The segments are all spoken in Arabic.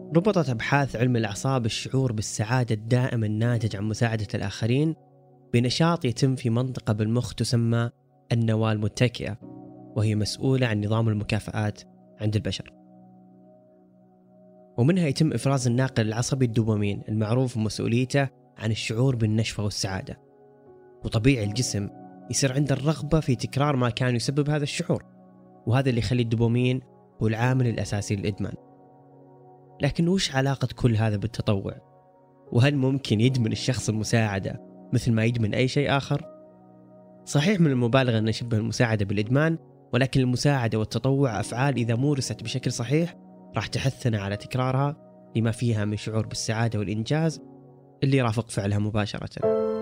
ربطت أبحاث علم الأعصاب الشعور بالسعادة الدائم الناتج عن مساعدة الآخرين بنشاط يتم في منطقة بالمخ تسمى النواة المتكئة، وهي مسؤولة عن نظام المكافآت عند البشر. ومنها يتم إفراز الناقل العصبي الدوبامين المعروف بمسؤوليته عن الشعور بالنشوة والسعادة. وطبيعي الجسم يصير عنده الرغبة في تكرار ما كان يسبب هذا الشعور، وهذا اللي يخلي الدوبامين هو العامل الأساسي للإدمان. لكن وش علاقة كل هذا بالتطوع؟ وهل ممكن يدمن الشخص المساعدة مثل ما يدمن أي شيء آخر؟ صحيح من المبالغة أن نشبه المساعدة بالإدمان، ولكن المساعدة والتطوع أفعال إذا مورست بشكل صحيح راح تحثنا على تكرارها لما فيها من شعور بالسعادة والإنجاز اللي يرافق فعلها مباشرة.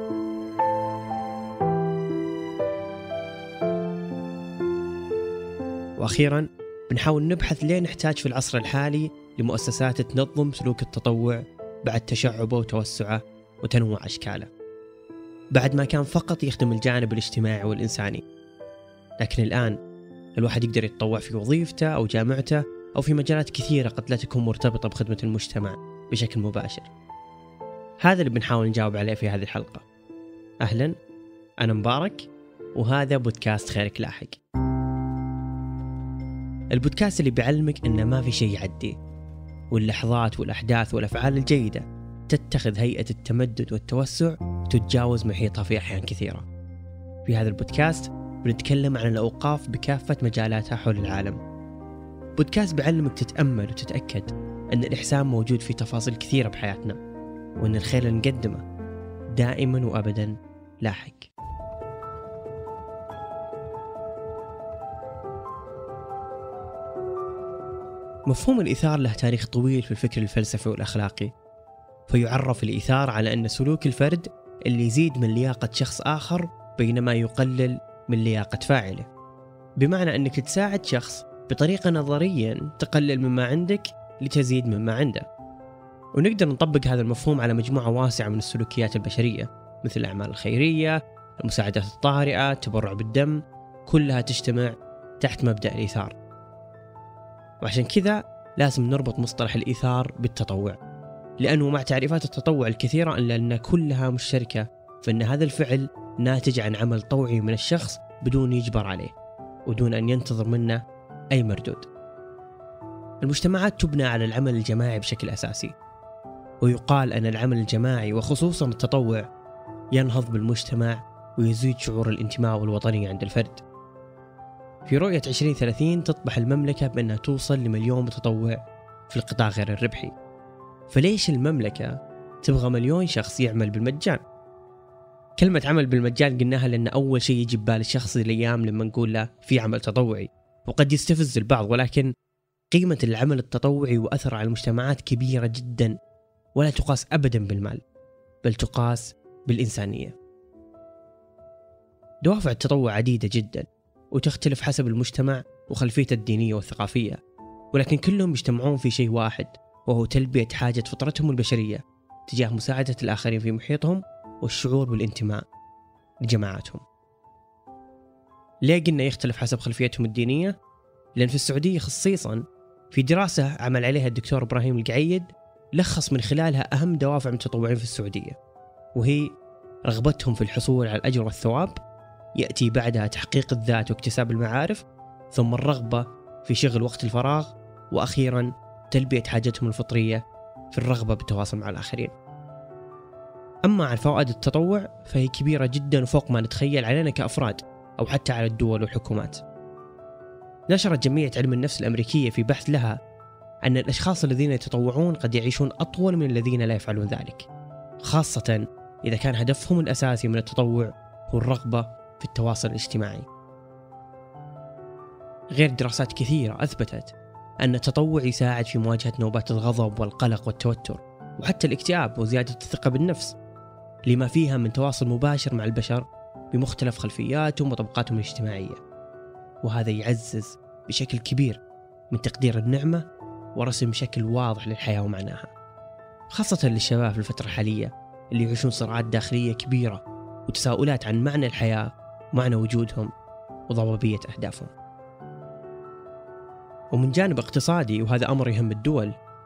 وأخيراً بنحاول نبحث ليه نحتاج في العصر الحالي لمؤسسات تنظم سلوك التطوع بعد تشعبه وتوسعه وتنوع أشكاله، بعد ما كان فقط يخدم الجانب الاجتماعي والإنساني. لكن الآن الواحد يقدر يتطوع في وظيفته أو جامعته أو في مجالات كثيرة قد لا تكون مرتبطة بخدمة المجتمع بشكل مباشر. هذا اللي بنحاول نجاوب عليه في هذه الحلقة. أهلا، أنا مبارك وهذا بودكاست خيرك لاحق، البودكاست اللي بيعلمك أن ما في شيء يعدي، واللحظات والأحداث والأفعال الجيدة تتخذ هيئة التمدد والتوسع وتتجاوز محيطها في أحيان كثيرة. في هذا البودكاست بنتكلم عن الأوقاف بكافة مجالاتها حول العالم. بودكاست بيعلمك تتأمل وتتأكد أن الإحسان موجود في تفاصيل كثيرة بحياتنا، وأن الخير اللي نقدمه دائما وأبدا لاحق. مفهوم الإيثار له تاريخ طويل في الفكر الفلسفي والأخلاقي، فيعرف الإيثار على أن سلوك الفرد اللي يزيد من لياقة شخص آخر بينما يقلل من لياقة فاعله، بمعنى أنك تساعد شخص بطريقة نظريا تقلل مما عندك لتزيد مما عنده. ونقدر نطبق هذا المفهوم على مجموعة واسعة من السلوكيات البشرية، مثل الأعمال الخيرية، المساعدات الطارئة، التبرع بالدم، كلها تجتمع تحت مبدأ الإيثار. وعشان كذا لازم نربط مصطلح الإيثار بالتطوع، لأنه مع تعريفات التطوع الكثيرة إلا أن كلها مشتركة فإن هذا الفعل ناتج عن عمل طوعي من الشخص بدون يجبر عليه ودون أن ينتظر منه أي مردود. المجتمعات تبنى على العمل الجماعي بشكل أساسي، ويقال أن العمل الجماعي وخصوصا التطوع ينهض بالمجتمع ويزيد شعور الانتماء والوطنية عند الفرد. في رؤية 2030 تطمح المملكة بأنها توصل ل1,000,000 متطوع في القطاع غير الربحي. فليش المملكة تبغى 1,000,000 شخص يعمل بالمجان؟ كلمة عمل بالمجان قلناها لأن أول شيء يجي ببال الشخص الأيام لما نقول له في عمل تطوعي، وقد يستفز البعض، ولكن قيمة العمل التطوعي وأثر على المجتمعات كبيرة جدا، ولا تقاس أبدا بالمال، بل تقاس بالإنسانية. دوافع التطوع عديدة جدا وتختلف حسب المجتمع وخلفيته الدينية والثقافية، ولكن كلهم يجتمعون في شيء واحد، وهو تلبية حاجة فطرتهم البشرية تجاه مساعدة الآخرين في محيطهم والشعور بالانتماء لجماعاتهم. ليه قلنا يختلف حسب خلفيتهم الدينية؟ لأن في السعودية خصيصا في دراسة عمل عليها الدكتور إبراهيم القعيد لخص من خلالها أهم دوافع المتطوعين في السعودية، وهي رغبتهم في الحصول على الأجر والثواب، يأتي بعدها تحقيق الذات واكتساب المعارف، ثم الرغبة في شغل وقت الفراغ، وأخيرا تلبية حاجتهم الفطرية في الرغبة بالتواصل مع الآخرين. أما عن فوائد التطوع فهي كبيرة جدا وفوق ما نتخيل علينا كأفراد أو حتى على الدول والحكومات. نشرت جمعية علم النفس الأمريكية في بحث لها أن الأشخاص الذين يتطوعون قد يعيشون أطول من الذين لا يفعلون ذلك، خاصة إذا كان هدفهم الأساسي من التطوع هو الرغبة في التواصل الاجتماعي. غير دراسات كثيرة أثبتت أن التطوع يساعد في مواجهة نوبات الغضب والقلق والتوتر وحتى الاكتئاب وزيادة الثقة بالنفس، لما فيها من تواصل مباشر مع البشر بمختلف خلفياتهم وطبقاتهم الاجتماعية، وهذا يعزز بشكل كبير من تقدير النعمة ورسم شكل واضح للحياة ومعناها، خاصة للشباب في الفترة الحالية اللي يعيشون صراعات داخلية كبيرة وتساؤلات عن معنى الحياة ومعنى وجودهم وضبابية أهدافهم. ومن جانب اقتصادي، وهذا أمر يهم الدول،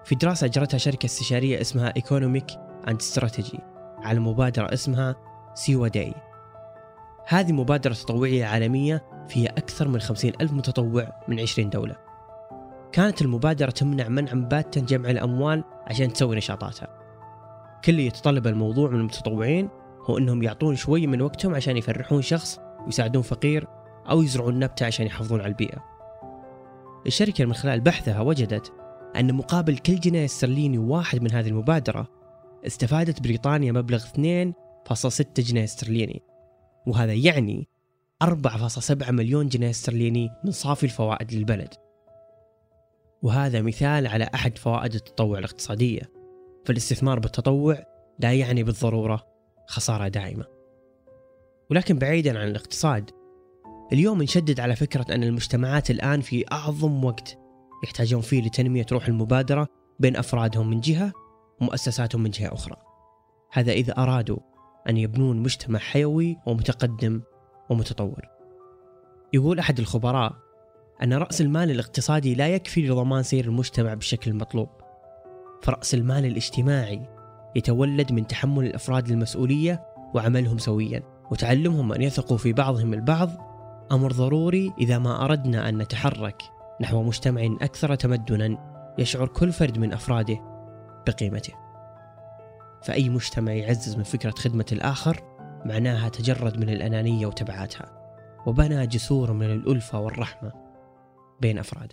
في دراسة أجرتها شركة استشارية اسمها Economic and Strategy على مبادرة اسمها سيوا داي. هذه مبادرة تطوعية عالمية فيها أكثر من 50,000 متطوع من 20 دولة. كانت المبادرة تمنع منعا باتا جمع الأموال عشان تسوي نشاطاتها. كل اللي يتطلب الموضوع من المتطوعين هو أنهم يعطون شوي من وقتهم عشان يفرحون شخص ويساعدون فقير أو يزرعون نبتة عشان يحافظون على البيئة. الشركة من خلال بحثها وجدت أن مقابل كل جنيه استرليني واحد من هذه المبادرة استفادت بريطانيا مبلغ 2.6 جنيه استرليني، وهذا يعني 4.7 مليون جنيه استرليني من صافي الفوائد للبلد. وهذا مثال على أحد فوائد التطوع الاقتصادية. فالاستثمار بالتطوع لا يعني بالضرورة خسارة دائمة. ولكن بعيدا عن الاقتصاد، اليوم نشدد على فكرة أن المجتمعات الآن في أعظم وقت يحتاجون فيه لتنمية روح المبادرة بين أفرادهم من جهة ومؤسساتهم من جهة أخرى. هذا إذا أرادوا أن يبنون مجتمع حيوي ومتقدم ومتطور. يقول أحد الخبراء أن رأس المال الاقتصادي لا يكفي لضمان سير المجتمع بالشكل المطلوب، فرأس المال الاجتماعي يتولد من تحمل الأفراد للمسؤولية وعملهم سويا وتعلمهم أن يثقوا في بعضهم البعض، أمر ضروري إذا ما أردنا أن نتحرك نحو مجتمع أكثر تمدنا يشعر كل فرد من أفراده بقيمته. فأي مجتمع يعزز من فكرة خدمة الآخر معناها تجرد من الأنانية وتبعاتها، وبنى جسور من الألفة والرحمة بين أفراده.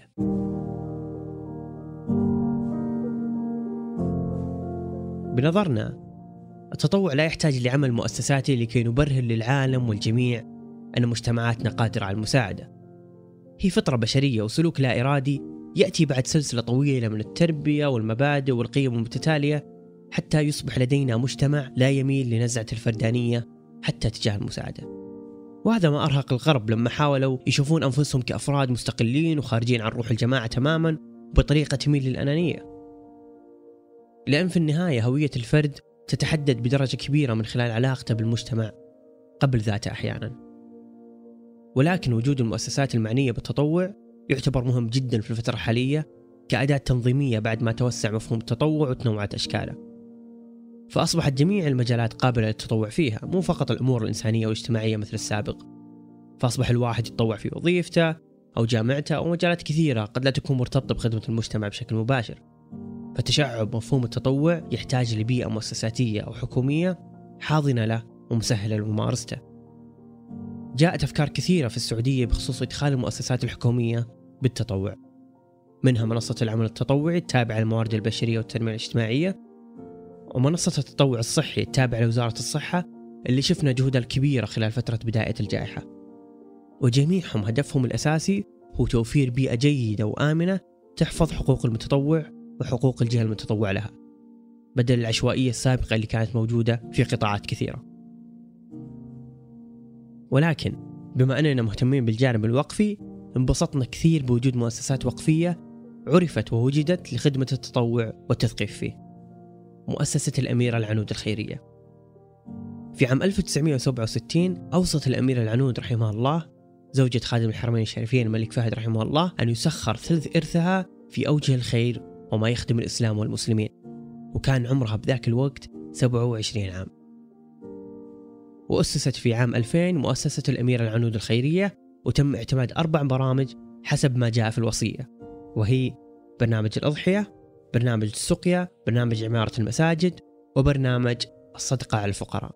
بنظرنا التطوع لا يحتاج لعمل مؤسساتي لكي نبرهن للعالم والجميع أن مجتمعاتنا قادرة على المساعدة. هي فطرة بشرية وسلوك لا إرادي يأتي بعد سلسلة طويلة من التربية والمبادئ والقيم المتتالية حتى يصبح لدينا مجتمع لا يميل لنزعة الفردانية حتى تجاه المساعدة. وهذا ما أرهق الغرب لما حاولوا يشوفون أنفسهم كأفراد مستقلين وخارجين عن روح الجماعة تماما بطريقة تميل للأنانية. لأن في النهاية هوية الفرد تتحدد بدرجة كبيرة من خلال علاقته بالمجتمع قبل ذاته أحيانا. ولكن وجود المؤسسات المعنية بالتطوع يعتبر مهم جدا في الفترة الحالية كأداة تنظيمية بعد ما توسع مفهوم التطوع وتنوعت أشكاله. فأصبحت جميع المجالات قابلة للتطوع فيها، مو فقط الأمور الإنسانية والاجتماعية مثل السابق. فأصبح الواحد يتطوع في وظيفته أو جامعته أو مجالات كثيرة قد لا تكون مرتبطة بخدمة المجتمع بشكل مباشر. فتشعب مفهوم التطوع يحتاج لبيئة مؤسساتية أو حكومية حاضنة له ومسهلة لممارسته. جاءت أفكار كثيرة في السعودية بخصوص إدخال المؤسسات الحكومية بالتطوع، منها منصة العمل التطوعي التابعة للموارد البشرية والتنمية الاجتماعية، ومنصة التطوع الصحي التابعة لوزارة الصحة اللي شفنا جهودها الكبيرة خلال فترة بداية الجائحة. وجميعهم هدفهم الأساسي هو توفير بيئة جيدة وآمنة تحفظ حقوق المتطوع وحقوق الجهة المتطوع لها، بدل العشوائية السابقة اللي كانت موجودة في قطاعات كثيرة. ولكن بما أننا مهتمين بالجانب الوقفي، انبسطنا كثير بوجود مؤسسات وقفية عرفت ووجدت لخدمة التطوع والتثقيف فيه. مؤسسة الأميرة العنود الخيرية. في عام 1967 أوصت الأميرة العنود رحمها الله زوجة خادم الحرمين الشريفين الملك فهد رحمه الله أن يسخر ثلث إرثها في أوجه الخير وما يخدم الإسلام والمسلمين، وكان عمرها بذاك الوقت 27 عام. وأسست في عام 2000 مؤسسة الأميرة العنود الخيرية، وتم اعتماد 4 برامج حسب ما جاء في الوصية، وهي برنامج الأضحية، برنامج السقيا، برنامج عمارة المساجد، وبرنامج الصدقة على الفقراء.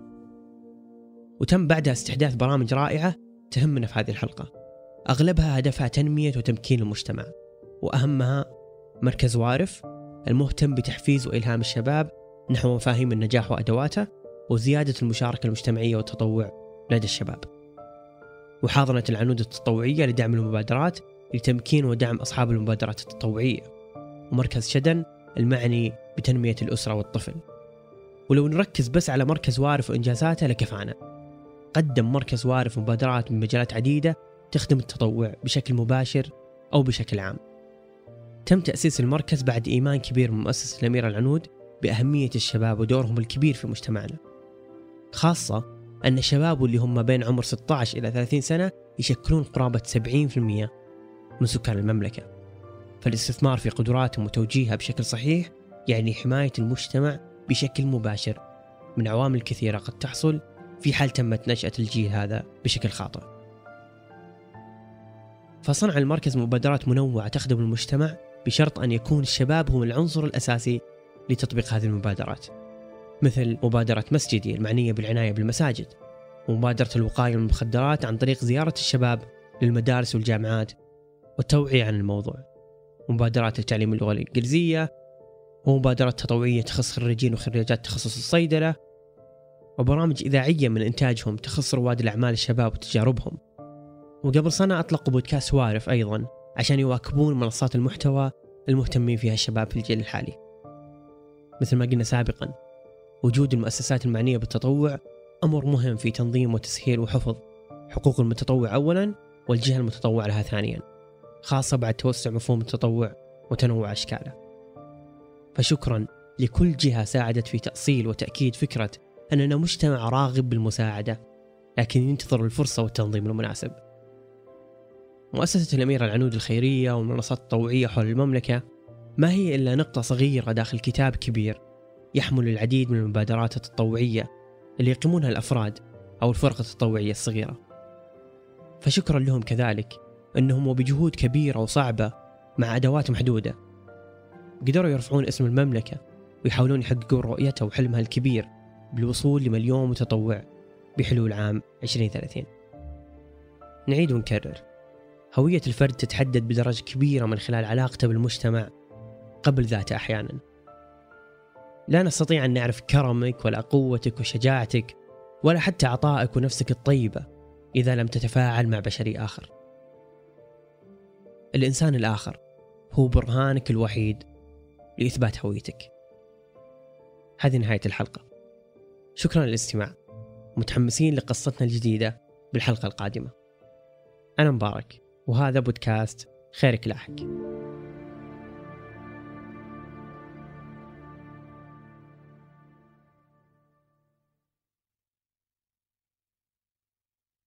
وتم بعدها استحداث برامج رائعة تهمنا في هذه الحلقة، أغلبها هدفها تنمية وتمكين المجتمع، وأهمها مركز وارف المهتم بتحفيز وإلهام الشباب نحو مفاهيم النجاح وأدواته، وزيادة المشاركة المجتمعية والتطوع لدى الشباب. وحاضنة العنود التطوعية لدعم المبادرات لتمكين ودعم أصحاب المبادرات التطوعية، ومركز شدن المعني بتنمية الأسرة والطفل. ولو نركز بس على مركز وارف وإنجازاته لكفانا. قدم مركز وارف مبادرات من مجالات عديدة تخدم التطوع بشكل مباشر أو بشكل عام. تم تأسيس المركز بعد إيمان كبير من مؤسسة الأميرة العنود بأهمية الشباب ودورهم الكبير في مجتمعنا، خاصة أن الشباب اللي هم بين عمر 16 إلى 30 سنة يشكلون قرابة 70% من سكان المملكة. فالاستثمار في قدراتهم وتوجيهها بشكل صحيح يعني حماية المجتمع بشكل مباشر من عوامل كثيرة قد تحصل في حال تمت نشأة الجيل هذا بشكل خاطئ. فصنع المركز مبادرات منوعة تخدم المجتمع بشرط أن يكون الشباب هم العنصر الأساسي لتطبيق هذه المبادرات، مثل مبادرة مسجدي المعنية بالعناية بالمساجد، ومبادرة الوقاية من المخدرات عن طريق زيارة الشباب للمدارس والجامعات والتوعية عن الموضوع، ومبادرات التعليم اللغة الإنجليزية، ومبادرات تطوعية تخص خريجين وخريجات تخصص الصيدلة، وبرامج إذاعية من إنتاجهم تخص رواد الأعمال الشباب وتجاربهم. وقبل سنة أطلقوا بودكاست وارف أيضا عشان يواكبون منصات المحتوى المهتمين فيها الشباب في الجيل الحالي. مثل ما قلنا سابقا، وجود المؤسسات المعنية بالتطوع أمر مهم في تنظيم وتسهيل وحفظ حقوق المتطوع أولا، والجهة المتطوع لها ثانيا، خاصة بعد توسع مفهوم التطوع وتنوع أشكاله. فشكرا لكل جهة ساعدت في تأصيل وتأكيد فكرة أننا مجتمع راغب بالمساعدة لكن ينتظر الفرصة والتنظيم المناسب. مؤسسة الأميرة العنود الخيرية والمنصات التطوعية حول المملكة ما هي إلا نقطة صغيرة داخل كتاب كبير يحمل العديد من المبادرات التطوعية اللي يقيمونها الأفراد أو الفرق التطوعية الصغيرة. فشكرا لهم كذلك أنهم وبجهود كبيرة وصعبة مع أدوات محدودة قدروا يرفعون اسم المملكة ويحاولون يحققون رؤيتها وحلمها الكبير بالوصول ل1,000,000 متطوع بحلول عام 2030. نعيد ونكرر، هوية الفرد تتحدد بدرجة كبيرة من خلال علاقته بالمجتمع قبل ذاته أحيانا. لا نستطيع أن نعرف كرمك ولا قوتك وشجاعتك ولا حتى عطائك ونفسك الطيبة إذا لم تتفاعل مع بشري آخر. الإنسان الآخر هو برهانك الوحيد لإثبات هويتك. هذه نهاية الحلقة، شكرا للاستماع، متحمسين لقصتنا الجديدة بالحلقة القادمة. أنا مبارك وهذا بودكاست خيرك لاحق.